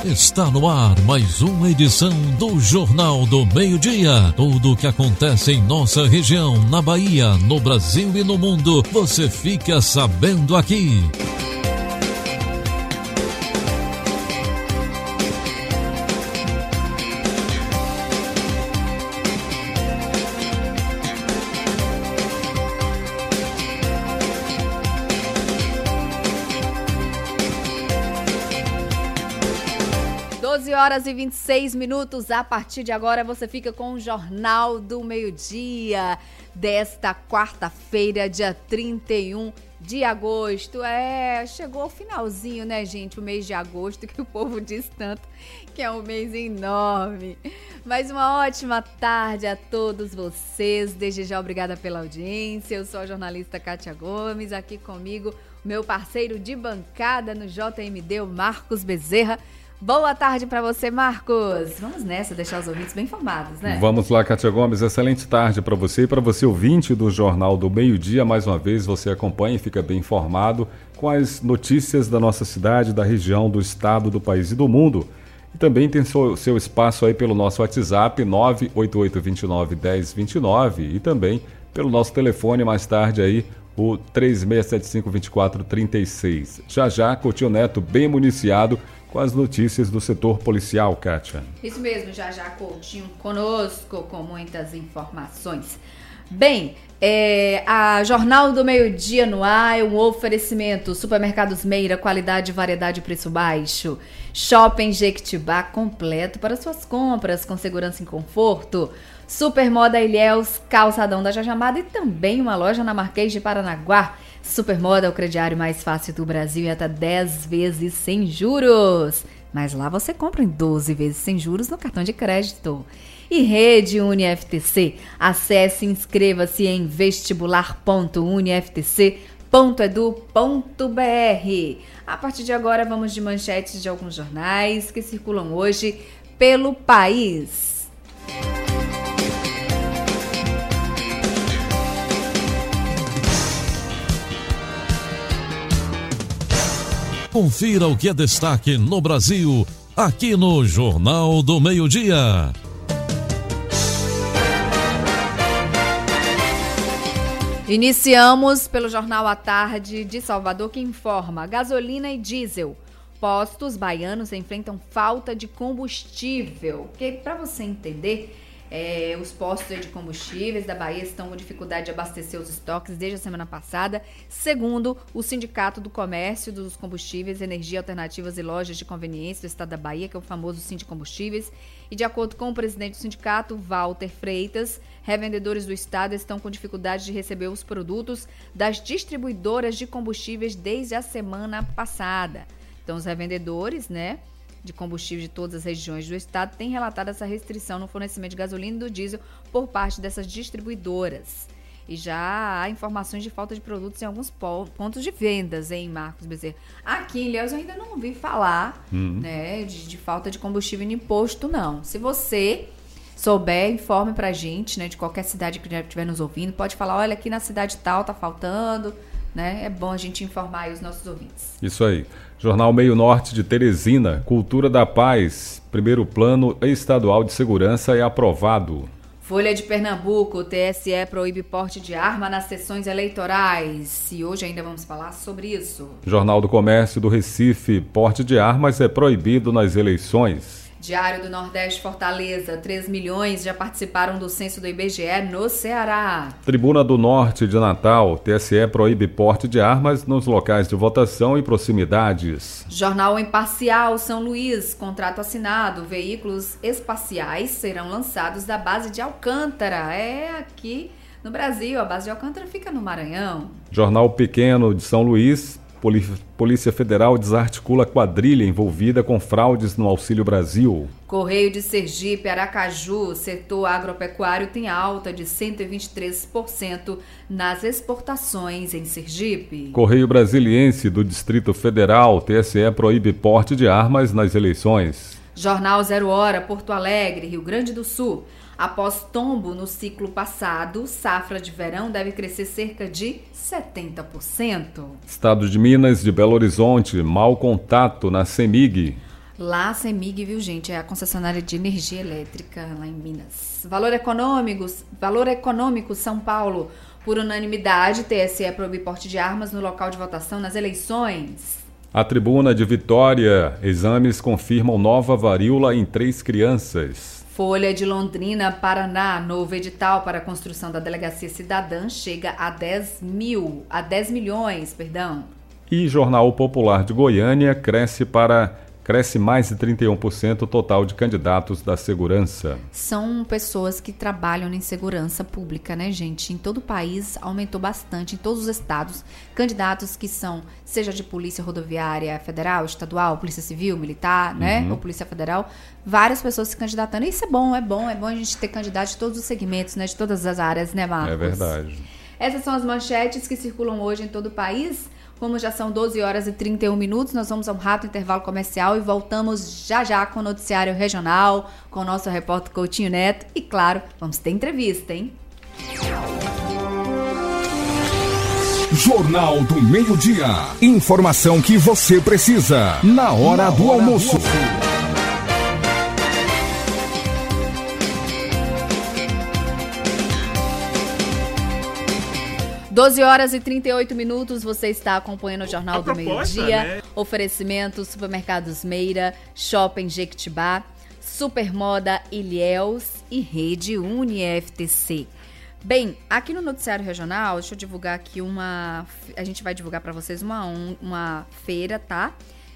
Está no ar mais uma edição do Jornal do Meio-Dia. Tudo o que acontece em nossa região, na Bahia, no Brasil e no mundo, você fica sabendo aqui. Horas e 26 minutos. A partir de agora você fica com o Jornal do Meio-Dia desta quarta-feira, dia 31 de agosto. Chegou o finalzinho, né, gente? O mês de agosto, que o povo diz tanto que é um mês enorme. Mas uma ótima tarde a todos vocês. Desde já, obrigada pela audiência. Eu sou a jornalista Kátia Gomes, aqui comigo meu parceiro de bancada no JMD, o Marcos Bezerra. Boa tarde para você, Marcos. Vamos nessa, deixar os ouvintes bem informados, né? Vamos lá, Kátia Gomes. Excelente tarde para você e para você, ouvinte do Jornal do Meio-Dia. Mais uma vez, você acompanha e fica bem informado com as notícias da nossa cidade, da região, do estado, do país e do mundo. E também tem seu espaço aí pelo nosso WhatsApp, 988291029, e também pelo nosso telefone, mais tarde aí, o 3675-2436. Já, Coutinho Neto, bem municiado com as notícias do setor policial, Kátia. Isso mesmo, já Coutinho conosco com muitas informações. Bem, a Jornal do Meio-Dia no ar é um oferecimento. Supermercados Meira, qualidade, variedade e preço baixo. Shopping Jequitibá completo para suas compras com segurança e conforto. Supermoda Ilhéus, calçadão da Jajamada e também uma loja na Marquês de Paranaguá. Supermoda é o crediário mais fácil do Brasil e até 10 vezes sem juros. Mas lá você compra em 12 vezes sem juros no cartão de crédito. E Rede UniFTC. Acesse e inscreva-se em vestibular.uniftc.edu.br. A partir de agora vamos de manchetes de alguns jornais que circulam hoje pelo país. Confira o que é destaque no Brasil, aqui no Jornal do Meio-Dia. Iniciamos pelo Jornal à Tarde de Salvador, que informa: gasolina e diesel. Postos baianos enfrentam falta de combustível. Porque, para você entender, os postos de combustíveis da Bahia estão com dificuldade de abastecer os estoques desde a semana passada, segundo o Sindicato do Comércio dos Combustíveis, Energia Alternativas e Lojas de Conveniência do Estado da Bahia, que é o famoso Sindicombustíveis. E de acordo com o presidente do sindicato, Walter Freitas, revendedores do estado estão com dificuldade de receber os produtos das distribuidoras de combustíveis desde a semana passada. Então, os revendedores, de combustível de todas as regiões do estado têm relatado essa restrição no fornecimento de gasolina e do diesel por parte dessas distribuidoras. E já há informações de falta de produtos em alguns pontos de vendas, hein, Marcos Bezerra? Aqui em Ilhéus eu ainda não ouvi falar de falta de combustível no posto, não. Se você souber, informe pra gente, de qualquer cidade que já estiver nos ouvindo. Pode falar, olha, aqui na cidade tal tá faltando, É bom a gente informar aí os nossos ouvintes. Isso aí. Jornal Meio Norte de Teresina, Cultura da Paz. Primeiro plano estadual de segurança é aprovado. Folha de Pernambuco, o TSE proíbe porte de arma nas sessões eleitorais. E hoje ainda vamos falar sobre isso. Jornal do Comércio do Recife, porte de armas é proibido nas eleições. Diário do Nordeste, Fortaleza, 3 milhões já participaram do censo do IBGE no Ceará. Tribuna do Norte de Natal, TSE proíbe porte de armas nos locais de votação e proximidades. Jornal Imparcial, São Luís, contrato assinado, veículos espaciais serão lançados da base de Alcântara. Aqui no Brasil, a base de Alcântara fica no Maranhão. Jornal Pequeno de São Luís, Polícia Federal desarticula quadrilha envolvida com fraudes no Auxílio Brasil. Correio de Sergipe, Aracaju, setor agropecuário tem alta de 123% nas exportações em Sergipe. Correio Brasiliense do Distrito Federal, TSE proíbe porte de armas nas eleições. Jornal 0 Hora, Porto Alegre, Rio Grande do Sul. Após tombo no ciclo passado, safra de verão deve crescer cerca de 70%. Estado de Minas de Belo Horizonte, mau contato na CEMIG. Lá a CEMIG, viu, gente? É a concessionária de energia elétrica lá em Minas. Valor econômico, São Paulo. Por unanimidade, TSE proíbe porte de armas no local de votação nas eleições. A Tribuna de Vitória. Exames confirmam nova varíola em 3 crianças. Folha de Londrina, Paraná. Novo edital para a construção da Delegacia Cidadã chega a 10 milhões. E Jornal Popular de Goiânia cresce mais de 31% o total de candidatos da segurança. São pessoas que trabalham em segurança pública, né, gente? Em todo o país aumentou bastante, em todos os estados, candidatos que são, seja de polícia rodoviária federal, estadual, polícia civil, militar, né, ou polícia federal, várias pessoas se candidatando. E isso é bom a gente ter candidatos de todos os segmentos, né, de todas as áreas, né, Marcos? É verdade. Essas são as manchetes que circulam hoje em todo o país. Como já são 12 horas e 31 minutos, nós vamos a um rápido intervalo comercial e voltamos já com o noticiário regional, com o nosso repórter Coutinho Neto. E claro, vamos ter entrevista, hein? Jornal do Meio-Dia. Informação que você precisa na hora do almoço. 12 horas e 38 minutos, você está acompanhando o Jornal do Meio-Dia. Né? Oferecimento Supermercados Meira, Shopping Jequitibá, Supermoda Ilhéus e Rede UniFTC. Bem, aqui no Noticiário Regional, deixa eu divulgar aqui a gente vai divulgar para vocês uma feira, tá?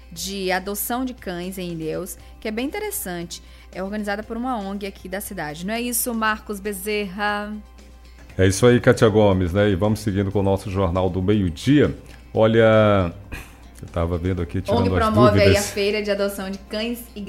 De adoção de cães em Ilhéus, que é bem interessante. É organizada por uma ONG aqui da cidade. Não é isso, Marcos Bezerra? É isso aí, Kátia Gomes, né? E vamos seguindo com o nosso Jornal do Meio-Dia. Olha, eu estava vendo aqui, tirando as dúvidas. ONG promove aí a feira de adoção de cães e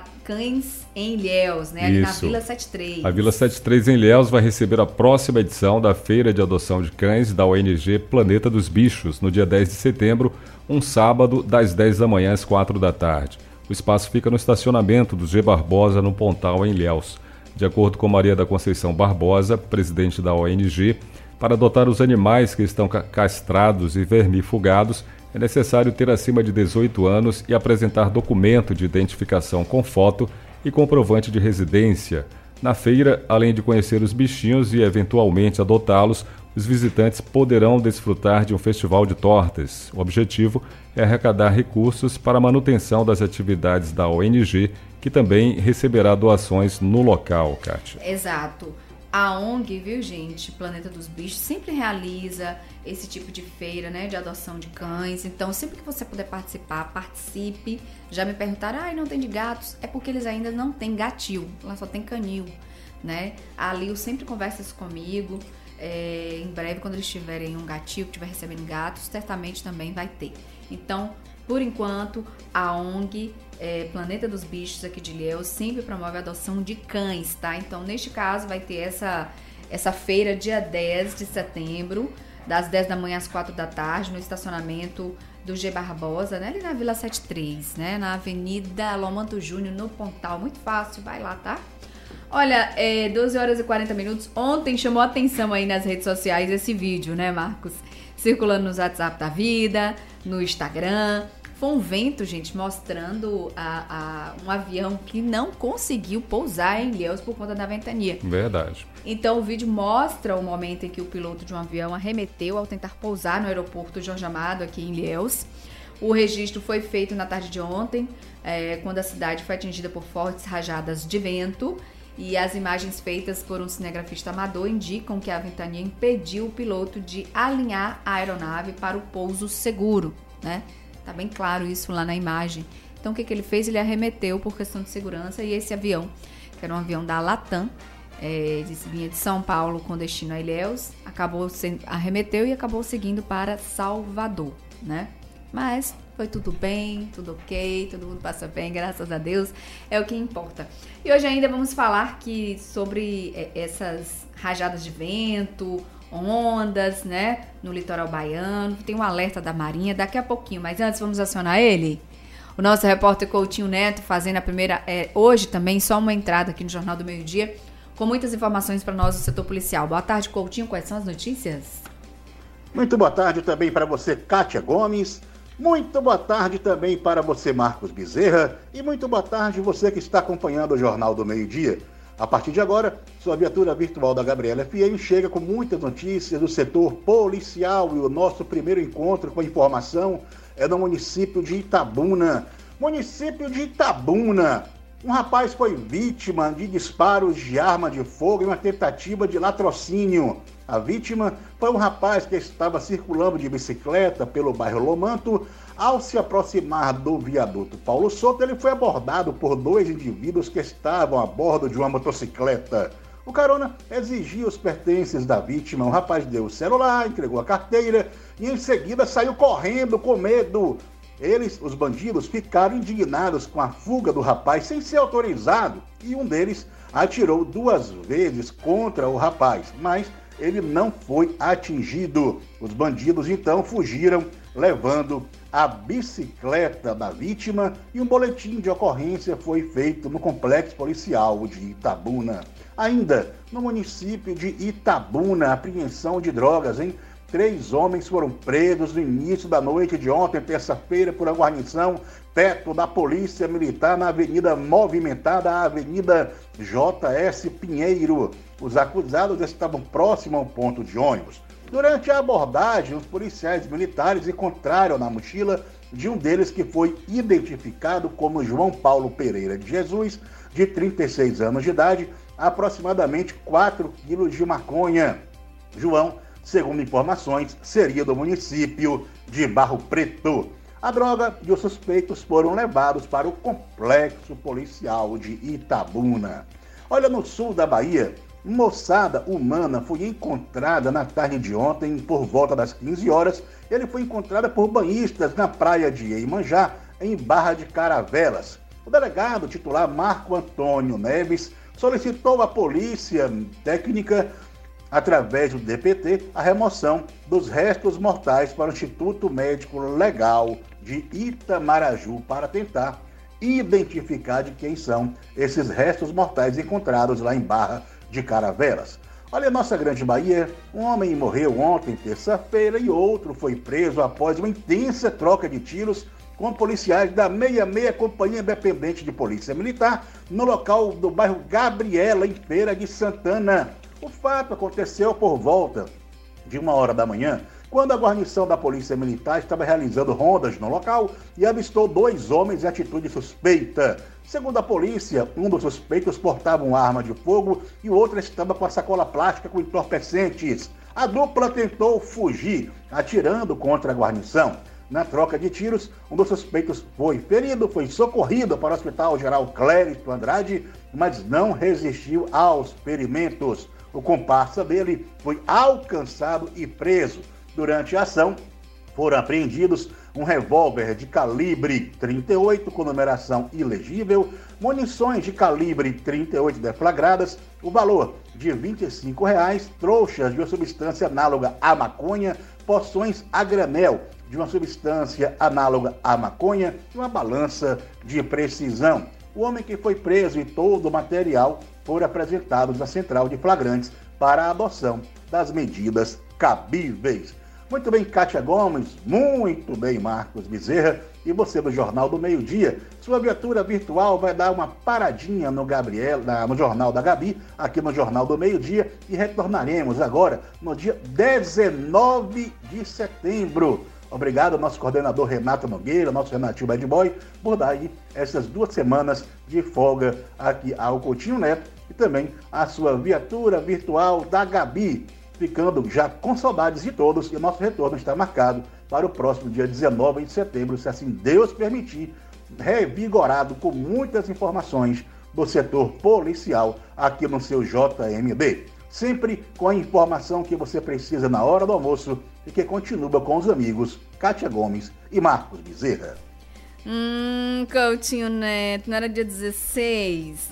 cães em Ilhéus, né? Ali na Vila 73. A Vila 73 em Ilhéus vai receber a próxima edição da feira de adoção de cães da ONG Planeta dos Bichos, no dia 10 de setembro, um sábado, das 10 da manhã às 4 da tarde. O espaço fica no estacionamento do G. Barbosa, no Pontal, em Ilhéus. De acordo com Maria da Conceição Barbosa, presidente da ONG, para adotar os animais que estão castrados e vermifugados, é necessário ter acima de 18 anos e apresentar documento de identificação com foto e comprovante de residência. Na feira, além de conhecer os bichinhos e eventualmente adotá-los, os visitantes poderão desfrutar de um festival de tortas. O objetivo é arrecadar recursos para a manutenção das atividades da ONG, que também receberá doações no local, Kátia. Exato. A ONG, viu, gente, Planeta dos Bichos, sempre realiza esse tipo de feira, né, de adoção de cães. Então, sempre que você puder participar, participe. Já me perguntaram, não tem de gatos? É porque eles ainda não têm gatil, lá só tem canil, né? A Lil sempre conversa isso comigo. Em breve, quando eles tiverem um gatil, que estiver recebendo gatos, certamente também vai ter. Então, por enquanto, a ONG Planeta dos Bichos aqui de Ilhéus sempre promove a adoção de cães, tá? Então, neste caso, vai ter essa feira dia 10 de setembro, das 10 da manhã às 4 da tarde, no estacionamento do G. Barbosa, né? Ali na Vila 73, né? Na Avenida Lomanto Júnior, no Pontal. Muito fácil, vai lá, tá? Olha, 12 horas e 40 minutos. Ontem chamou a atenção aí nas redes sociais esse vídeo, né, Marcos? Circulando nos WhatsApp da vida, no Instagram. Foi um vento, gente, mostrando um avião que não conseguiu pousar em Ilhéus por conta da ventania. Verdade. Então, o vídeo mostra o momento em que o piloto de um avião arremeteu ao tentar pousar no aeroporto Jorge Amado, aqui em Ilhéus. O registro foi feito na tarde de ontem, quando a cidade foi atingida por fortes rajadas de vento. E as imagens feitas por um cinegrafista amador indicam que a ventania impediu o piloto de alinhar a aeronave para o pouso seguro, né? Tá bem claro isso lá na imagem. Então, o que ele fez? Ele arremeteu por questão de segurança e esse avião, que era um avião da Latam, vinha de São Paulo com destino a Ilhéus, arremeteu e acabou seguindo para Salvador, né? Mas foi tudo bem, tudo ok, todo mundo passa bem, graças a Deus, é o que importa. E hoje ainda vamos falar sobre essas rajadas de vento, ondas, né, no litoral baiano. Tem um alerta da Marinha daqui a pouquinho, mas antes vamos acionar ele. O nosso repórter Coutinho Neto fazendo a primeira, hoje também, só uma entrada aqui no Jornal do Meio-Dia, com muitas informações para nós do setor policial. Boa tarde, Coutinho, quais são as notícias? Muito boa tarde também para você, Kátia Gomes. Muito boa tarde também para você, Marcos Bezerra, e muito boa tarde você que está acompanhando o Jornal do Meio-Dia. A partir de agora, sua viatura virtual da Gabriela FM chega com muitas notícias do setor policial e o nosso primeiro encontro com a informação é no município de Itabuna. Município de Itabuna. Um rapaz foi vítima de disparos de arma de fogo em uma tentativa de latrocínio. A vítima foi um rapaz que estava circulando de bicicleta pelo bairro Lomanto. Ao se aproximar do viaduto Paulo Souto, ele foi abordado por 2 indivíduos que estavam a bordo de uma motocicleta. O carona exigia os pertences da vítima. O rapaz deu o celular, entregou a carteira e em seguida saiu correndo com medo. Os bandidos, ficaram indignados com a fuga do rapaz sem ser autorizado e um deles atirou 2 vezes contra o rapaz, mas ele não foi atingido. Os bandidos então fugiram, levando a bicicleta da vítima e um boletim de ocorrência foi feito no complexo policial de Itabuna. Ainda no município de Itabuna, apreensão de drogas, hein? 3 homens foram presos no início da noite de ontem, terça-feira, por uma guarnição perto da Polícia Militar na avenida movimentada, a Avenida J.S. Pinheiro. Os acusados estavam próximos ao ponto de ônibus. Durante a abordagem, os policiais militares encontraram na mochila de um deles que foi identificado como João Paulo Pereira de Jesus, de 36 anos de idade, aproximadamente 4 quilos de maconha. João, segundo informações, seria do município de Barro Preto. A droga e os suspeitos foram levados para o complexo policial de Itabuna. Olha, no sul da Bahia, moçada humana foi encontrada na tarde de ontem, por volta das 15 horas. Ele foi encontrado por banhistas na praia de Iemanjá, em Barra de Caravelas. O delegado titular Marco Antônio Neves solicitou à polícia técnica, através do DPT, a remoção dos restos mortais para o Instituto Médico Legal de Itamaraju para tentar identificar de quem são esses restos mortais encontrados lá em Barra de Caravelas. Olha, nossa grande Bahia, um homem morreu ontem, terça-feira, e outro foi preso após uma intensa troca de tiros com policiais da 66 Companhia Independente de Polícia Militar no local do bairro Gabriela, em Feira de Santana. O fato aconteceu por volta de 1h da manhã, quando a guarnição da Polícia Militar estava realizando rondas no local e avistou 2 homens em atitude suspeita. Segundo a polícia, um dos suspeitos portava uma arma de fogo e o outro estava com a sacola plástica com entorpecentes. A dupla tentou fugir, atirando contra a guarnição. Na troca de tiros, um dos suspeitos foi ferido, foi socorrido para o Hospital Geral Clérito Andrade, mas não resistiu aos ferimentos. O comparsa dele foi alcançado e preso. Durante a ação, foram apreendidos um revólver de calibre 38 com numeração ilegível, munições de calibre 38 deflagradas, o valor de R$ 25, trouxas de uma substância análoga à maconha, porções a granel de uma substância análoga à maconha e uma balança de precisão. O homem que foi preso e todo o material foram apresentados à Central de Flagrantes para a adoção das medidas cabíveis. Muito bem, Kátia Gomes, muito bem, Marcos Bezerra, e você do Jornal do Meio-Dia. Sua viatura virtual vai dar uma paradinha no Jornal da Gabi, aqui no Jornal do Meio-Dia, e retornaremos agora no dia 19 de setembro. Obrigado ao nosso coordenador Renato Nogueira, nosso Renatinho Bad Boy, por dar aí essas 2 semanas de folga aqui ao Coutinho Neto e também a sua viatura virtual da Gabi, ficando já com saudades de todos, e o nosso retorno está marcado para o próximo dia 19 de setembro, se assim Deus permitir, revigorado com muitas informações do setor policial aqui no seu JMB. Sempre com a informação que você precisa na hora do almoço e que continua com os amigos Kátia Gomes e Marcos Bezerra. Coutinho Neto, não era dia 16?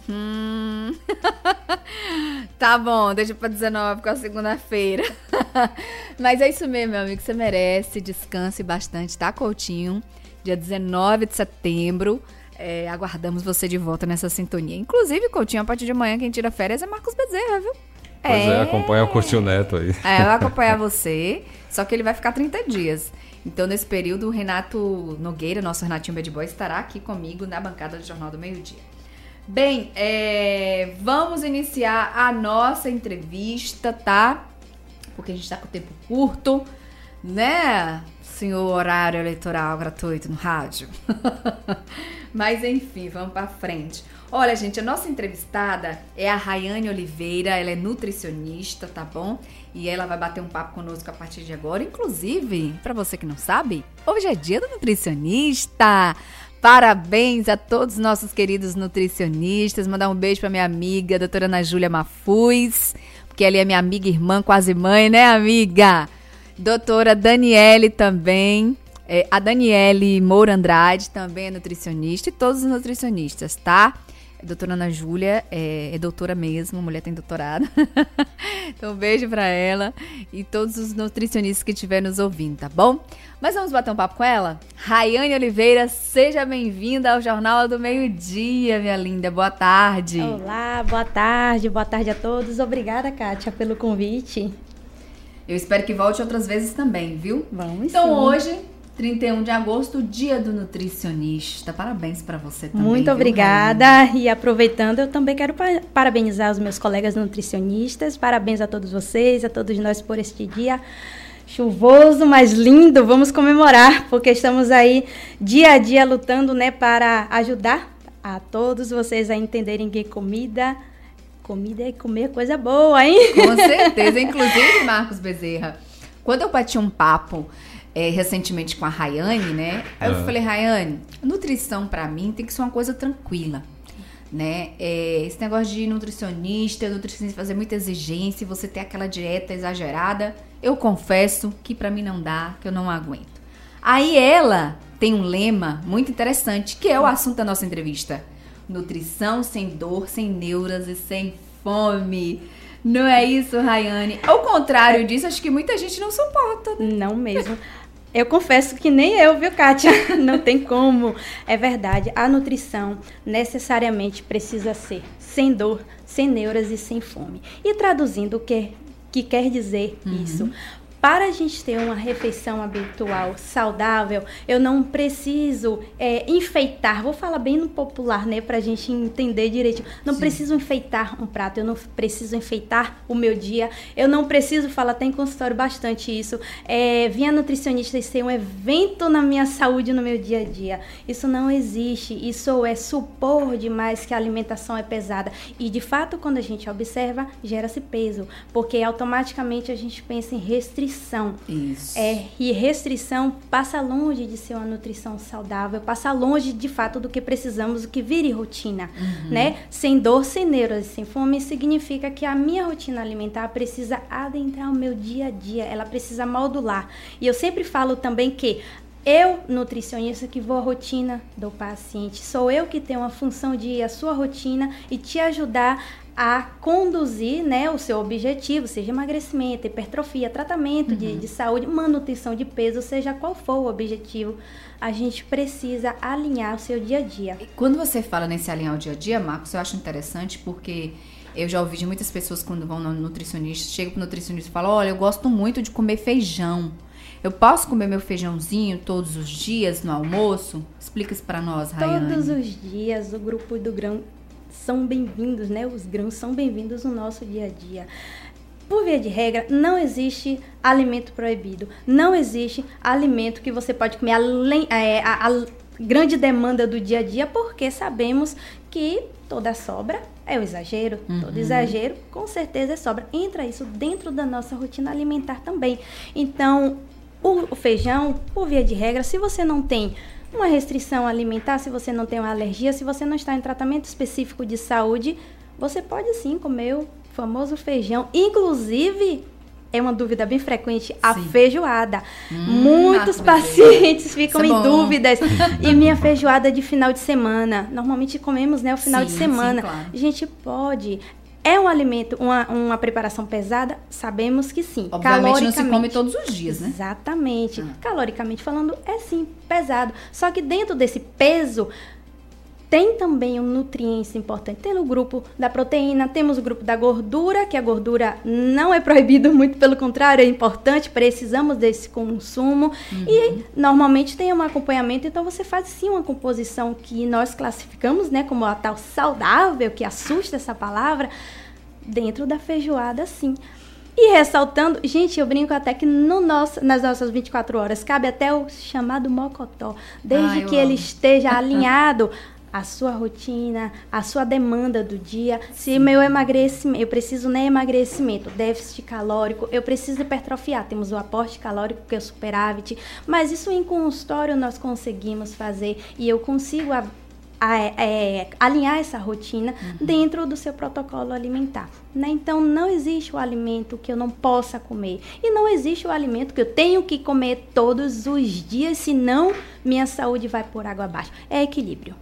Tá bom, deixa pra 19 com a segunda-feira. Mas é isso mesmo, meu amigo, você merece, descanse bastante, tá, Coutinho? Dia 19 de setembro, aguardamos você de volta nessa sintonia. Inclusive, Coutinho, a partir de amanhã quem tira férias é Marcos Bezerra, viu? Pois acompanha o Coutinho Neto aí. Vai acompanhar você, só que ele vai ficar 30 dias. Então, nesse período, o Renato Nogueira, nosso Renatinho Bad Boy, estará aqui comigo na bancada do Jornal do Meio-Dia. Bem, vamos iniciar a nossa entrevista, tá? Porque a gente tá com o tempo curto, né? Senhor horário eleitoral gratuito no rádio. Mas, enfim, vamos pra frente. Olha, gente, a nossa entrevistada é a Rayane Oliveira, ela é nutricionista, tá bom? E ela vai bater um papo conosco a partir de agora. Inclusive, pra você que não sabe, hoje é dia do nutricionista. Parabéns a todos os nossos queridos nutricionistas. Mandar um beijo pra minha amiga, doutora Ana Júlia Mafuz, porque ela é minha amiga, irmã, quase mãe, né, amiga? Doutora Daniele também. A Daniele Moura Andrade também é nutricionista, e todos os nutricionistas, tá? A doutora Ana Júlia é doutora mesmo, a mulher tem doutorado. Então, um beijo pra ela e todos os nutricionistas que estiverem nos ouvindo, tá bom? Mas vamos bater um papo com ela? Rayane Oliveira, seja bem-vinda ao Jornal do Meio-Dia, minha linda. Boa tarde. Olá, boa tarde a todos. Obrigada, Kátia, pelo convite. Eu espero que volte outras vezes também, viu? Vamos então, sim. Hoje, 31 de agosto, dia do nutricionista. Parabéns para você também. Muito obrigada. Rayane? E aproveitando, eu também quero parabenizar os meus colegas nutricionistas. Parabéns a todos vocês, a todos nós por este dia chuvoso, mas lindo. Vamos comemorar, porque estamos aí dia a dia lutando, né, para ajudar a todos vocês a entenderem que comida é comer coisa boa, hein? Com certeza. Inclusive, Marcos Bezerra, quando eu bati um papo recentemente com a Rayane, né? Aí eu falei, Rayane, nutrição pra mim tem que ser uma coisa tranquila, né? Esse negócio de nutricionista fazer muita exigência, você ter aquela dieta exagerada, eu confesso que pra mim não dá, que eu não aguento. Aí ela tem um lema muito interessante, que é o assunto da nossa entrevista. Nutrição sem dor, sem neuras e sem fome. Não é isso, Rayane? Ao contrário disso, acho que muita gente não suporta, né? Não mesmo. Eu confesso que nem eu, viu, Kátia? Não tem como. É verdade, a nutrição necessariamente precisa ser sem dor, sem neuras e sem fome. E traduzindo o que quer dizer isso? Para a gente ter uma refeição habitual, saudável, eu não preciso enfeitar, vou falar bem no popular, né, pra gente entender direitinho. Não preciso enfeitar um prato, eu não preciso enfeitar o meu dia, eu não preciso falar, tem consultório bastante isso, vir a nutricionista e ser um evento na minha saúde, no meu dia a dia. Isso não existe, isso é supor demais que a alimentação é pesada. E, de fato, quando a gente observa, gera-se peso, porque automaticamente a gente pensa em restrição. Isso. E restrição passa longe de ser uma nutrição saudável, passa longe de fato do que precisamos, do que vire rotina, né? Sem dor, sem neuras e sem fome significa que a minha rotina alimentar precisa adentrar o meu dia a dia, ela precisa modular. E eu sempre falo também que eu, nutricionista, que vou à rotina do paciente, sou eu que tenho a função de ir à sua rotina e te ajudar a conduzir, né, o seu objetivo, seja emagrecimento, hipertrofia, tratamento de saúde, manutenção de peso, seja qual for o objetivo, a gente precisa alinhar o seu dia a dia. E quando você fala nesse alinhar o dia a dia, Marcos, eu acho interessante porque eu já ouvi de muitas pessoas quando vão no nutricionista, chegam pro nutricionista e falam, olha, eu gosto muito de comer feijão. Eu posso comer meu feijãozinho todos os dias no almoço? Explica isso para nós, Rayane. Todos os dias o grupo do grão são bem-vindos, né? Os grãos são bem-vindos no nosso dia a dia. Por via de regra, não existe alimento proibido. Não existe alimento que você pode comer além a grande demanda do dia a dia, porque sabemos que toda sobra é o exagero. Todo exagero, com certeza, é sobra. Entra isso dentro da nossa rotina alimentar também. Então, o feijão, por via de regra, se você não tem uma restrição alimentar, se você não tem uma alergia, se você não está em tratamento específico de saúde, você pode sim comer o famoso feijão. Inclusive, é uma dúvida bem frequente, a feijoada. Muitos pacientes ficam em dúvidas. E minha feijoada de final de semana? Normalmente comemos, né, o final de semana. Sim, claro. A gente pode. É um alimento, uma preparação pesada? Sabemos que sim. Obviamente não se come todos os dias, né? Exatamente. Caloricamente falando, é sim pesado. Só que dentro desse peso, tem também um nutriente importante. Tem o grupo da proteína, temos o grupo da gordura, que a gordura não é proibido, muito pelo contrário, é importante, precisamos desse consumo. E normalmente tem um acompanhamento, então você faz sim uma composição que nós classificamos, né, como a tal saudável, que assusta essa palavra, dentro da feijoada, sim. E ressaltando, gente, eu brinco até que nas nossas 24 horas cabe até o chamado mocotó, desde que ele esteja alinhado à sua rotina, à sua demanda do dia. Se meu emagrecimento, eu preciso nem emagrecimento, déficit calórico, eu preciso hipertrofiar, temos o aporte calórico que é o superávit, mas isso em consultório nós conseguimos fazer e eu consigo alinhar essa rotina dentro do seu protocolo alimentar, né? Então não existe o alimento que eu não possa comer e não existe o alimento que eu tenho que comer todos os dias, senão minha saúde vai por água abaixo. É equilíbrio.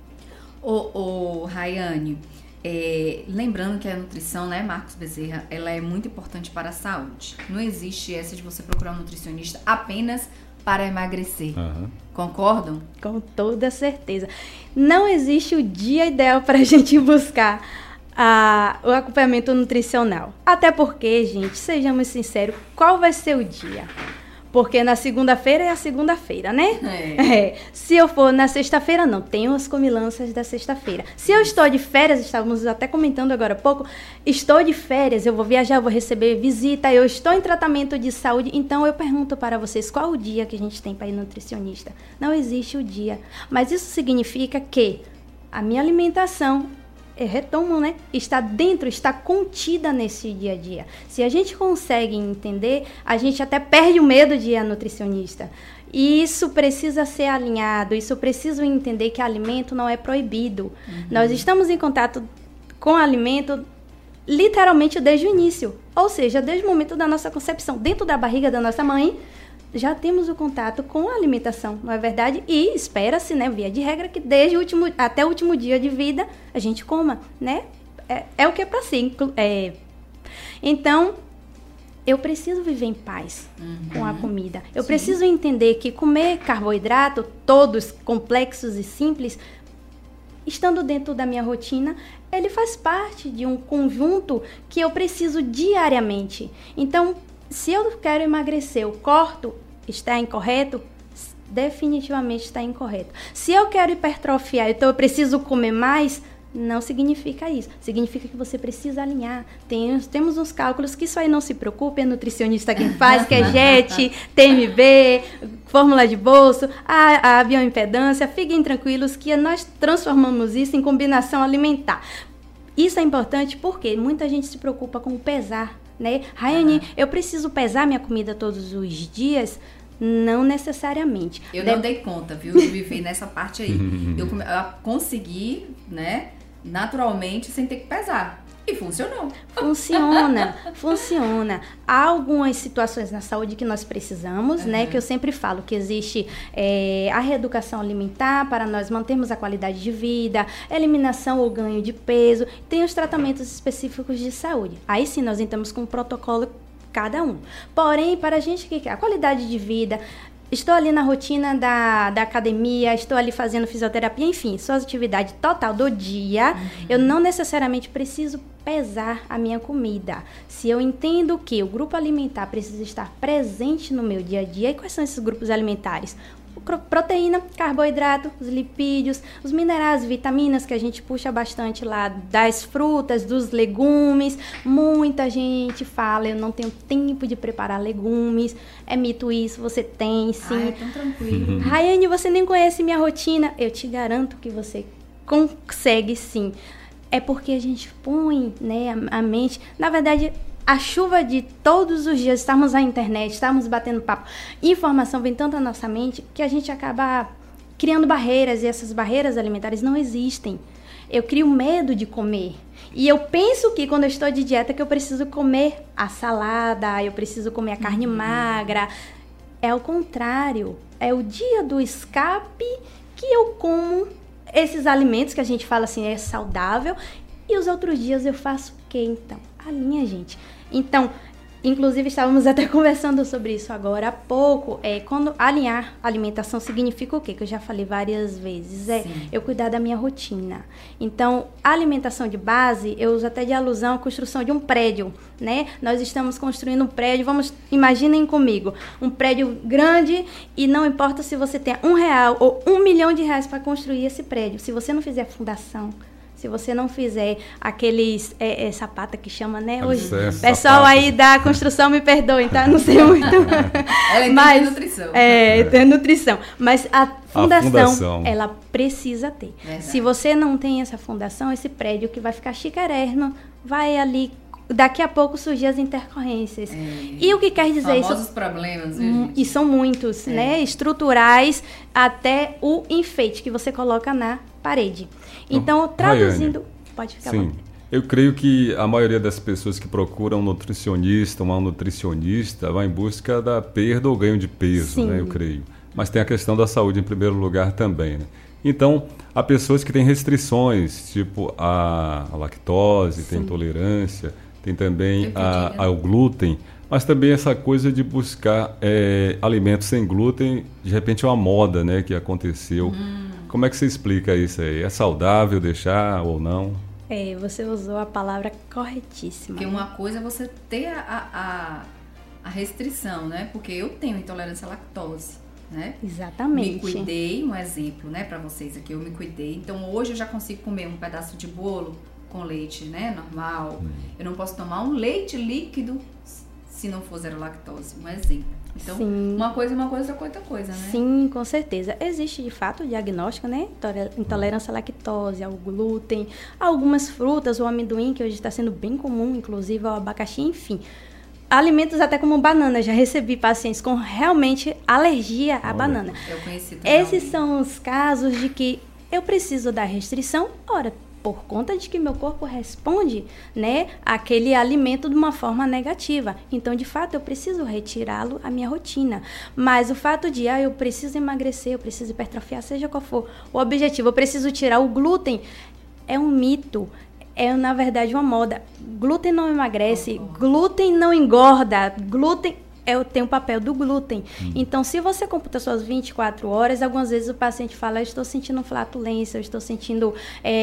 Rayane, lembrando que a nutrição, né, Marcos Bezerra, ela é muito importante para a saúde. Não existe essa de você procurar um nutricionista apenas para emagrecer. Concordam? Com toda certeza. Não existe o dia ideal para a gente buscar o acompanhamento nutricional. Até porque, gente, sejamos sinceros, qual vai ser o dia? Porque na segunda-feira é a segunda-feira, né? Se eu for na sexta-feira, não. Tenho as comilanças da sexta-feira. Se eu estou de férias, estávamos até comentando agora há pouco, estou de férias, eu vou viajar, eu vou receber visita, eu estou em tratamento de saúde, então eu pergunto para vocês, qual o dia que a gente tem para ir nutricionista? Não existe o dia. Mas isso significa que a minha alimentação, retomo, né? Está contida nesse dia a dia. Se a gente consegue entender, a gente até perde o medo de ir a nutricionista. E isso precisa ser alinhado, isso precisa entender que alimento não é proibido. Nós estamos em contato com alimento literalmente desde o início, ou seja, desde o momento da nossa concepção, dentro da barriga da nossa mãe, já temos o contato com a alimentação, não é verdade? E espera-se, né, via de regra, que desde até o último dia de vida a gente coma, né? É o que é para ser. Então, eu preciso viver em paz com a comida. Eu preciso entender que comer carboidrato, todos complexos e simples, estando dentro da minha rotina, ele faz parte de um conjunto que eu preciso diariamente. Então, se eu quero emagrecer, eu corto, está incorreto? Definitivamente está incorreto. Se eu quero hipertrofiar, então eu preciso comer mais? Não significa isso. Significa que você precisa alinhar. Temos uns cálculos que isso aí não se preocupe, é nutricionista quem faz, que é JET, TMB, fórmula de bolso, a bioimpedância. Fiquem tranquilos que nós transformamos isso em combinação alimentar. Isso é importante porque muita gente se preocupa com o pesar, né? Rayane, eu preciso pesar minha comida todos os dias? Não necessariamente. Eu não dei conta, viu, de viver nessa parte aí. Eu consegui, né, naturalmente, sem ter que pesar. E funcionou. Funciona. Há algumas situações na saúde que nós precisamos, né? Que eu sempre falo que existe a reeducação alimentar para nós mantermos a qualidade de vida, eliminação ou ganho de peso. Tem os tratamentos específicos de saúde. Aí sim nós entramos com um protocolo cada um. Porém, para a gente que quer a qualidade de vida, estou ali na rotina da academia, estou ali fazendo fisioterapia, enfim, sua atividade total do dia, eu não necessariamente preciso pesar a minha comida. Se eu entendo que o grupo alimentar precisa estar presente no meu dia a dia, e quais são esses grupos alimentares? Proteína, carboidrato, os lipídios, os minerais, vitaminas que a gente puxa bastante lá das frutas, dos legumes. Muita gente fala, eu não tenho tempo de preparar legumes. É mito isso, você tem sim. É tão tranquilo. Rayane, você nem conhece minha rotina. Eu te garanto que você consegue sim. É porque a gente põe, né, a mente, na verdade, a chuva de todos os dias, estarmos na internet, estarmos batendo papo, informação vem tanto à nossa mente que a gente acaba criando barreiras, e essas barreiras alimentares não existem. Eu crio medo de comer. E eu penso que quando eu estou de dieta que eu preciso comer a salada, eu preciso comer a carne magra. É o contrário. É o dia do escape que eu como esses alimentos que a gente fala assim, é saudável. E os outros dias eu faço o quê, então? Alinha, gente. Então, Inclusive, estávamos até conversando sobre isso agora há pouco. Quando alinhar a alimentação significa o quê? Que eu já falei várias vezes. Eu cuidar da minha rotina. Então, a alimentação de base, eu uso até de alusão à construção de um prédio, né? Nós estamos construindo um prédio, imaginem comigo, um prédio grande e não importa se você tem R$1 ou R$1 milhão para construir esse prédio. Se você não fizer fundação, se você não fizer aqueles sapata que chama, né? Hoje, pessoal sapata aí da construção me perdoem, tá? Não sei muito. Ela entende nutrição. Tem nutrição. Mas a fundação, ela precisa ter. Verdade. Se você não tem essa fundação, esse prédio que vai ficar chiquérrimo, vai ali, daqui a pouco surgir as intercorrências. E o que quer dizer isso? Famosos problemas, viu, gente? E são muitos, né? Estruturais, até o enfeite que você coloca na parede. Então, traduzindo... Rayane, pode ficar sim. Eu creio que a maioria das pessoas que procuram uma nutricionista vai em busca da perda ou ganho de peso, né? Eu creio. Mas tem a questão da saúde em primeiro lugar também, né? Então, há pessoas que têm restrições, tipo a lactose, tem intolerância, tem também ao glúten, mas também essa coisa de buscar alimentos sem glúten, de repente é uma moda, né, que aconteceu. Como é que você explica isso aí? É saudável deixar ou não? Você usou a palavra corretíssima. Porque uma coisa é você ter a restrição, né? Porque eu tenho intolerância à lactose, né? Exatamente. Me cuidei, um exemplo, né, para vocês aqui, eu me cuidei. Então hoje eu já consigo comer um pedaço de bolo com leite, né, normal. Eu não posso tomar um leite líquido se não for zero lactose, um exemplo. Então, uma coisa, outra coisa, né? Sim, com certeza. Existe, de fato, o diagnóstico, né? Intolerância à lactose, ao glúten, algumas frutas, o amendoim, que hoje está sendo bem comum, inclusive ao abacaxi, enfim. Alimentos até como banana. Já recebi pacientes com realmente alergia à banana. Eu conheci também. Esses são os casos de que eu preciso da restrição, por conta de que meu corpo responde, né, aquele alimento de uma forma negativa. Então, de fato, eu preciso retirá-lo à minha rotina. Mas o fato de, eu preciso emagrecer, eu preciso hipertrofiar, seja qual for o objetivo, eu preciso tirar o glúten, é um mito. Na verdade, uma moda. Glúten não emagrece, glúten não engorda, glúten... tem o papel do glúten. Então, se você computa suas 24 horas, algumas vezes o paciente fala, eu estou sentindo flatulência, eu estou sentindo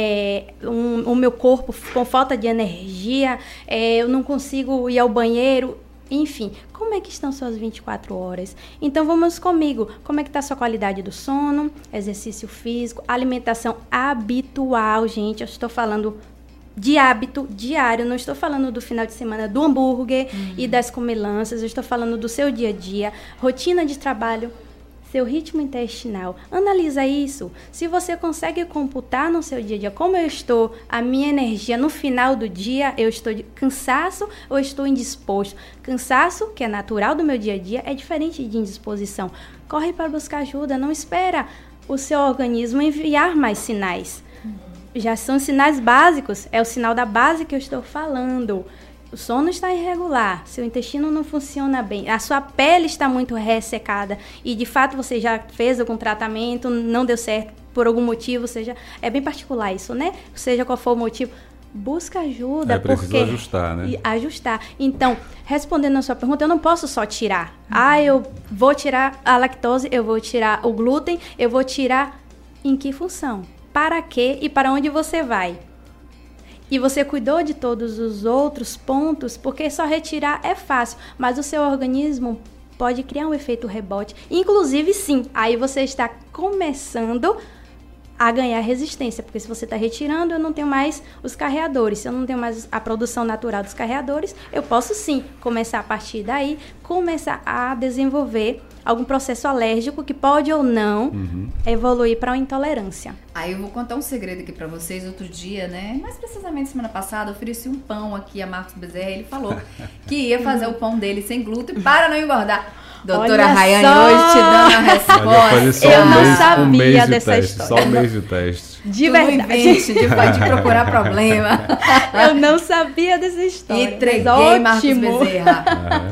o meu corpo com falta de energia, eu não consigo ir ao banheiro, enfim. Como é que estão suas 24 horas? Então, vamos comigo. Como é que está a sua qualidade do sono, exercício físico, alimentação habitual, gente, eu estou falando de hábito diário, não estou falando do final de semana do hambúrguer e das comilanças, eu estou falando do seu dia a dia, rotina de trabalho, seu ritmo intestinal. Analisa isso. Se você consegue computar no seu dia a dia como eu estou, a minha energia no final do dia, eu estou de cansaço ou estou indisposto. Cansaço, que é natural do meu dia a dia, é diferente de indisposição. Corre para buscar ajuda, não espera o seu organismo enviar mais sinais. Já são sinais básicos, é o sinal da base que eu estou falando. O sono está irregular, seu intestino não funciona bem, a sua pele está muito ressecada e de fato você já fez algum tratamento, não deu certo por algum motivo, seja, é bem particular isso, né? Seja qual for o motivo, busca ajuda. Preciso ajustar, né? Ajustar. Então, respondendo a sua pergunta, eu não posso só tirar. Eu vou tirar a lactose, eu vou tirar o glúten, eu vou tirar em que função? Para quê e para onde você vai? E você cuidou de todos os outros pontos, porque só retirar é fácil, mas o seu organismo pode criar um efeito rebote. Inclusive, sim, aí você está começando a ganhar resistência, porque se você está retirando, eu não tenho mais os carreadores. Se eu não tenho mais a produção natural dos carreadores, eu posso sim começar a partir daí, começar a desenvolver algum processo alérgico que pode ou não evoluir para uma intolerância. Aí eu vou contar um segredo aqui para vocês. Outro dia, né, mais precisamente semana passada, eu ofereci um pão aqui a Marcos Bezerra, ele falou que ia fazer o pão dele sem glúten para não engordar. Doutora Rayane, hoje te dando a resposta. Eu não sabia dessa história. Só um mês de teste. De verdade. De procurar problema. Eu não sabia dessa história. Entreguei, Marcos Bezerra.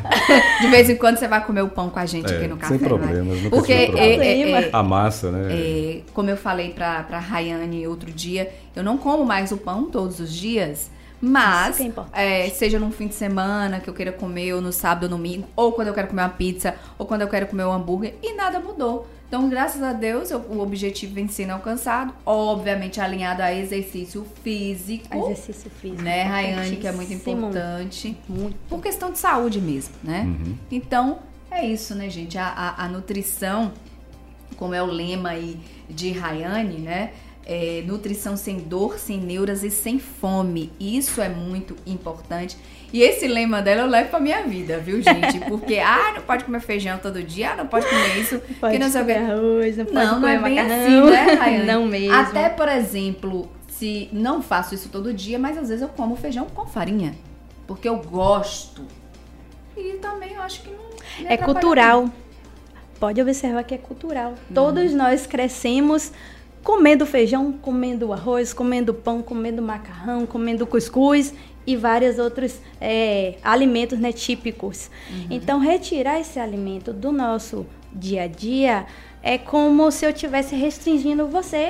De vez em quando você vai comer o pão com a gente aqui no café. Sem problemas. Não porque a massa, né? Como eu falei pra Rayane outro dia, eu não como mais o pão todos os dias, Mas, Isso que é seja num fim de semana que eu queira comer, ou no sábado ou domingo, ou quando eu quero comer uma pizza, ou quando eu quero comer um hambúrguer, e nada mudou. Então, graças a Deus, o objetivo vem sendo alcançado, obviamente alinhado a exercício físico. Exercício físico. Né, Rayane, que é muito importante. Muito. Por questão de saúde mesmo, né? Então, é isso, né, gente? A nutrição, como é o lema aí de Rayane, né? Nutrição sem dor, sem neuras e sem fome. Isso é muito importante. E esse lema dela eu levo pra minha vida, viu, gente? Porque, não pode comer feijão todo dia, não pode comer isso. Pode não comer arroz, não pode não comer é bem macarrão. assim, né, Rayane? Não mesmo. Até, por exemplo, se não faço isso todo dia, mas às vezes eu como feijão com farinha. Porque eu gosto. E também eu acho que não É cultural. Pode observar que é cultural. Todos nós crescemos comendo feijão, comendo arroz, comendo pão, comendo macarrão, comendo cuscuz e vários outros alimentos, né, típicos. Então, retirar esse alimento do nosso dia a dia é como se eu estivesse restringindo você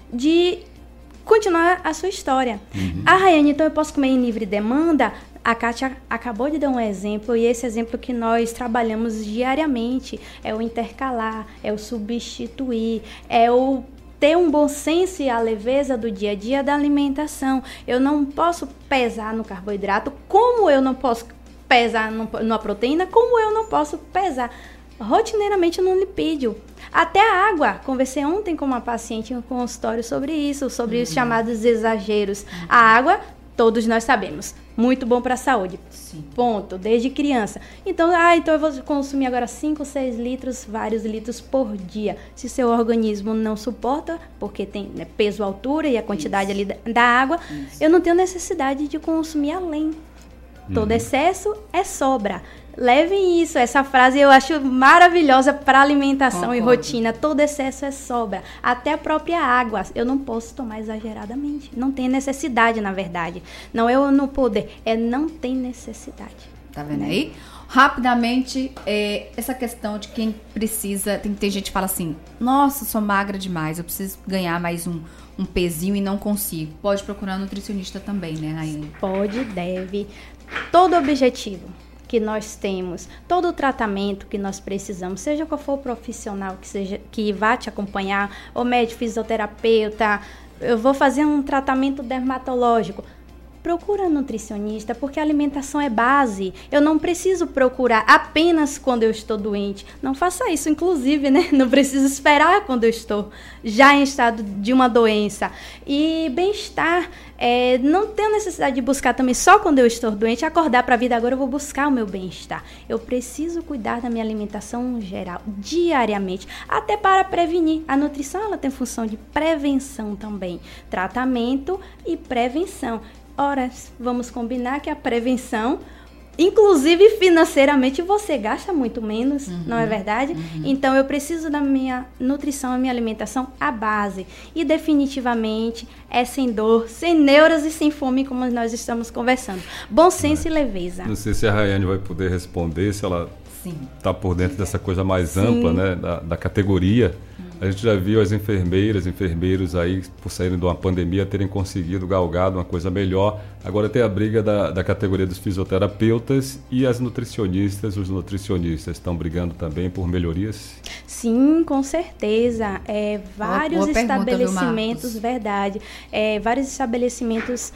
de continuar a sua história. Rayane, então eu posso comer em livre demanda? A Kátia acabou de dar um exemplo, e esse exemplo que nós trabalhamos diariamente é o intercalar, é o substituir, é o ter um bom senso e a leveza do dia a dia da alimentação. Eu não posso pesar no carboidrato, como eu não posso pesar numa proteína, como eu não posso pesar rotineiramente no lipídio. Até a água. Conversei ontem com uma paciente no consultório sobre isso, sobre os chamados exageros. A água, todos nós sabemos, muito bom para a saúde. Sim. Ponto, desde criança. Então, então eu vou consumir agora 5, 6 litros, vários litros por dia. Se seu organismo não suporta, porque tem peso, altura e a quantidade ali da água, eu não tenho necessidade de consumir além. Todo excesso é sobra. Levem isso, essa frase eu acho maravilhosa para alimentação e rotina. Todo excesso é sobra. Até a própria água. Eu não posso tomar exageradamente. Não tem necessidade, na verdade. Não é eu no poder, não tem necessidade. Tá vendo aí? Rapidamente, essa questão de quem precisa... Tem gente que fala assim, nossa, sou magra demais, eu preciso ganhar mais um pezinho e não consigo. Pode procurar um nutricionista também, né, Rayane? Pode, deve. Todo objetivo que nós temos, todo o tratamento que nós precisamos, seja qual for o profissional que vá te acompanhar, ou médico, fisioterapeuta, eu vou fazer um tratamento dermatológico, procura nutricionista, porque a alimentação é base. Eu não preciso procurar apenas quando eu estou doente. Não faça isso, inclusive, né? Não preciso esperar quando eu estou já em estado de uma doença. E bem-estar, não tenho necessidade de buscar também só quando eu estou doente, acordar para a vida, agora eu vou buscar o meu bem-estar. Eu preciso cuidar da minha alimentação geral, diariamente, até para prevenir. A nutrição, ela tem função de prevenção também. Tratamento e prevenção. Ora, vamos combinar que a prevenção, inclusive financeiramente, você gasta muito menos, não é verdade? Então, eu preciso da minha nutrição, a minha alimentação, a base. E definitivamente é sem dor, sem neuras e sem fome, como nós estamos conversando. Bom senso e leveza. Não sei se a Rayane vai poder responder, se ela está por dentro dessa coisa mais ampla, né, da categoria. A gente já viu as enfermeiros aí, por saírem de uma pandemia, terem conseguido galgar uma coisa melhor. Agora tem a briga da categoria dos fisioterapeutas e as nutricionistas. Os nutricionistas estão brigando também por melhorias? Sim, com certeza. Vários estabelecimentos, verdade. Vários estabelecimentos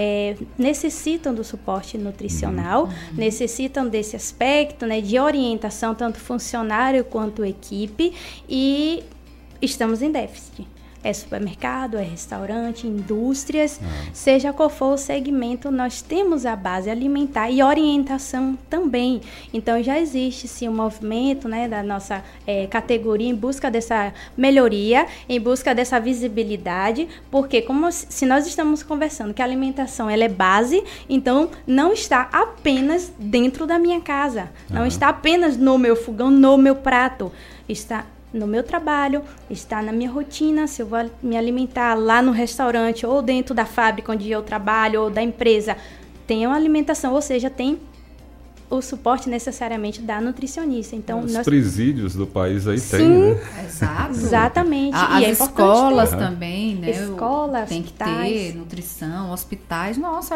necessitam do suporte nutricional, necessitam desse aspecto, né, de orientação, tanto funcionário quanto equipe, e estamos em déficit. É supermercado, é restaurante, indústrias, seja qual for o segmento, nós temos a base alimentar e orientação também. Então, já existe sim um movimento, né, da nossa categoria em busca dessa melhoria, em busca dessa visibilidade, porque se nós estamos conversando que a alimentação ela é base, então não está apenas dentro da minha casa, não está apenas no meu fogão, no meu prato, está no meu trabalho, está na minha rotina, se eu vou me alimentar lá no restaurante ou dentro da fábrica onde eu trabalho ou da empresa, tem uma alimentação, ou seja, tem o suporte necessariamente da nutricionista. Então, Os presídios do país aí tem, né? Exato. Exatamente. As escolas ter. também, né? Escolas, tem hospitais. que ter nutrição, hospitais. Nossa,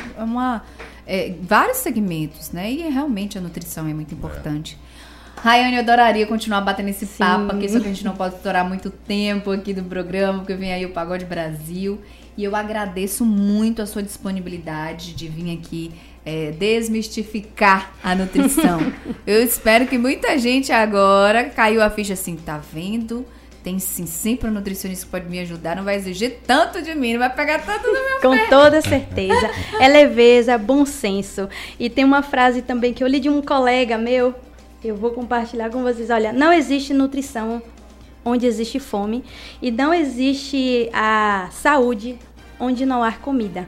vários segmentos, né? E realmente a nutrição é muito importante. Rayane, eu adoraria continuar batendo esse papo aqui, só que a gente não pode estourar muito tempo aqui do programa, porque vem aí o Pagode Brasil. E eu agradeço muito a sua disponibilidade de vir aqui desmistificar a nutrição. Eu espero que muita gente agora caiu a ficha assim, tá vendo? Tem sim, sempre um nutricionista que pode me ajudar, não vai exigir tanto de mim, não vai pegar tanto no meu Com pé. toda certeza. É leveza, bom senso. E tem uma frase também que eu li de um colega meu, eu vou compartilhar com vocês. Olha, não existe nutrição onde existe fome e não existe a saúde onde não há comida.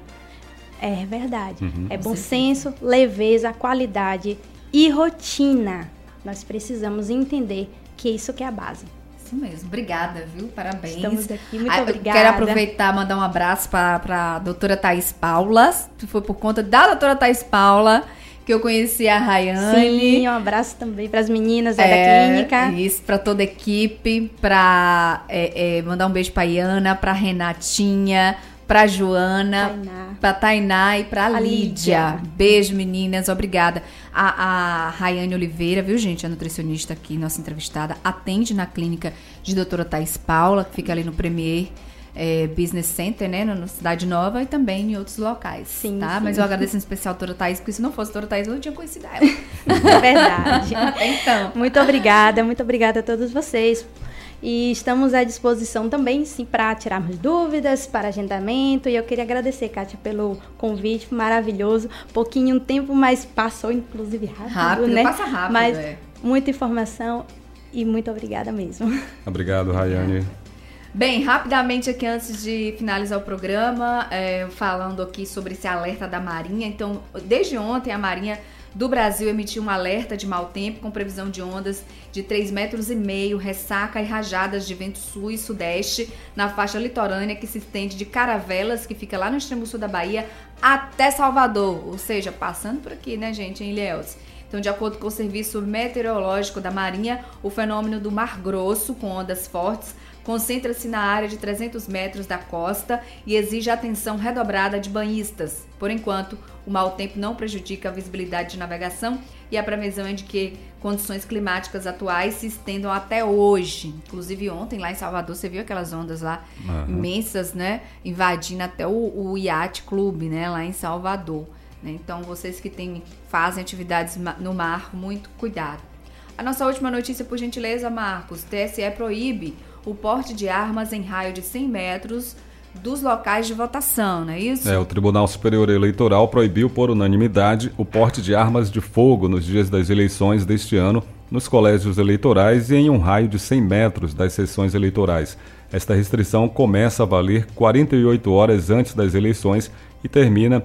É verdade. É bom senso, leveza, qualidade e rotina. Nós precisamos entender que isso que é a base. Isso mesmo. Obrigada, viu? Parabéns. Estamos aqui. Muito obrigada. Quero aproveitar e mandar um abraço para a doutora Thaís Paula. Foi por conta da doutora Thaís Paula que eu conheci a Rayane. Sim, um abraço também para as meninas da clínica. Isso, para toda a equipe. Para mandar um beijo para a Iana, para a Renatinha, pra Joana, pra Tainá e pra Lídia. Beijo, meninas. Obrigada. A Rayane Oliveira, viu, gente? A nutricionista aqui, nossa entrevistada, atende na clínica de doutora Thaís Paula, que fica ali no Premier Business Center, né? Na Cidade Nova e também em outros locais. Sim, tá? sim. Mas eu agradeço em especial a doutora Thaís, porque se não fosse a doutora Thaís, eu não tinha conhecido ela. É verdade. Então. Muito obrigada a todos vocês. E estamos à disposição também, sim, para tirarmos dúvidas, para agendamento. E eu queria agradecer, Kátia, pelo convite maravilhoso. Pouquinho tempo, mas passou, inclusive, rápido, né? Passa rápido, mas muita informação e muito obrigada mesmo. Obrigado, Rayane. Bem, rapidamente aqui antes de finalizar o programa, falando aqui sobre esse alerta da Marinha. Então, desde ontem a Marinha do Brasil emitiu um alerta de mau tempo com previsão de ondas de 3,5 metros, ressaca e rajadas de vento sul e sudeste na faixa litorânea que se estende de Caravelas, que fica lá no extremo sul da Bahia, até Salvador, ou seja, passando por aqui, né, gente, em Ilhéus. Então, de acordo com o Serviço Meteorológico da Marinha, o fenômeno do Mar Grosso, com ondas fortes, concentra-se na área de 300 metros da costa e exige atenção redobrada de banhistas. Por enquanto, o mau tempo não prejudica a visibilidade de navegação e a previsão é de que condições climáticas atuais se estendam até hoje. Inclusive ontem, lá em Salvador, você viu aquelas ondas lá imensas, né? Invadindo até o Yacht Club, né? Lá em Salvador. Né? Então, vocês que fazem atividades no mar, muito cuidado. A nossa última notícia, por gentileza, Marcos. TSE proíbe o porte de armas em raio de 100 metros dos locais de votação, não é isso? O Tribunal Superior Eleitoral proibiu por unanimidade o porte de armas de fogo nos dias das eleições deste ano nos colégios eleitorais e em um raio de 100 metros das sessões eleitorais. Esta restrição começa a valer 48 horas antes das eleições e termina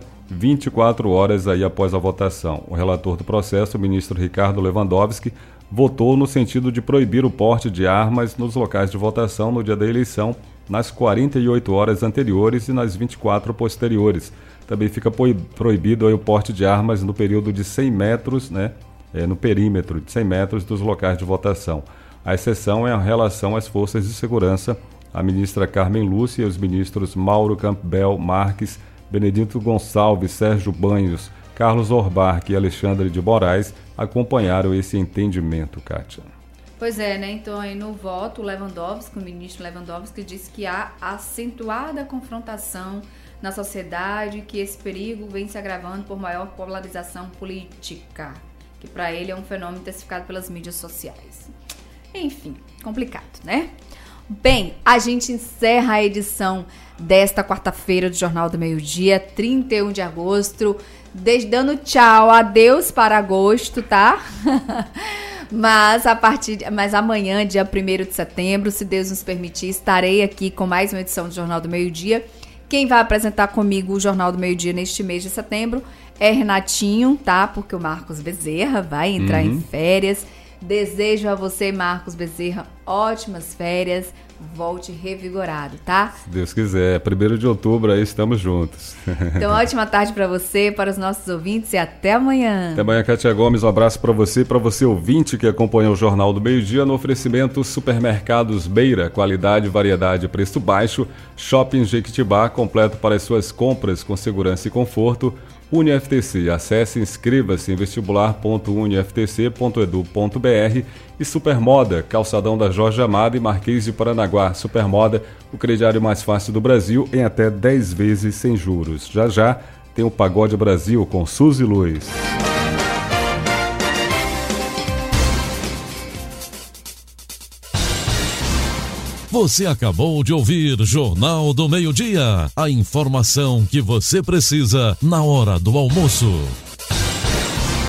24 horas aí após a votação. O relator do processo, o ministro Ricardo Lewandowski, votou no sentido de proibir o porte de armas nos locais de votação no dia da eleição, nas 48 horas anteriores e nas 24 posteriores. Também fica proibido aí o porte de armas no período de 100 metros, né, no perímetro de 100 metros dos locais de votação. A exceção é a relação às forças de segurança. A ministra Carmen Lúcia e os ministros Mauro Campbell Marques, Benedito Gonçalves, Sérgio Banhos, Carlos Orbach e Alexandre de Moraes acompanharam esse entendimento, Kátia. Pois é, né? Então aí no voto, o ministro Lewandowski disse que há acentuada confrontação na sociedade, que esse perigo vem se agravando por maior polarização política, que para ele é um fenômeno intensificado pelas mídias sociais. Enfim, complicado, né? Bem, a gente encerra a edição desta quarta-feira do Jornal do Meio-Dia, 31 de agosto, dando tchau, adeus para agosto, tá? Mas amanhã, dia 1º de setembro, se Deus nos permitir, estarei aqui com mais uma edição do Jornal do Meio-Dia. Quem vai apresentar comigo o Jornal do Meio-Dia neste mês de setembro é Renatinho, tá? Porque o Marcos Bezerra vai entrar em férias. Desejo a você, Marcos Bezerra, ótimas férias. Volte revigorado, tá? Se Deus quiser, 1º de outubro aí estamos juntos. Então, ótima tarde para você, para os nossos ouvintes e até amanhã. Até amanhã, Kátia Gomes, um abraço para você ouvinte que acompanha o Jornal do Meio-Dia no oferecimento Supermercados Beira, qualidade, variedade, preço baixo, Shopping Jequitibá, completo para as suas compras com segurança e conforto. UniFTC, acesse e inscreva-se em vestibular.uniftc.edu.br e Supermoda, calçadão da Jorge Amado e Marquês de Paranaguá. Supermoda, o crediário mais fácil do Brasil em até 10 vezes sem juros. Já já tem o Pagode Brasil com Suzy Luiz. Você acabou de ouvir Jornal do Meio-Dia. A informação que você precisa na hora do almoço.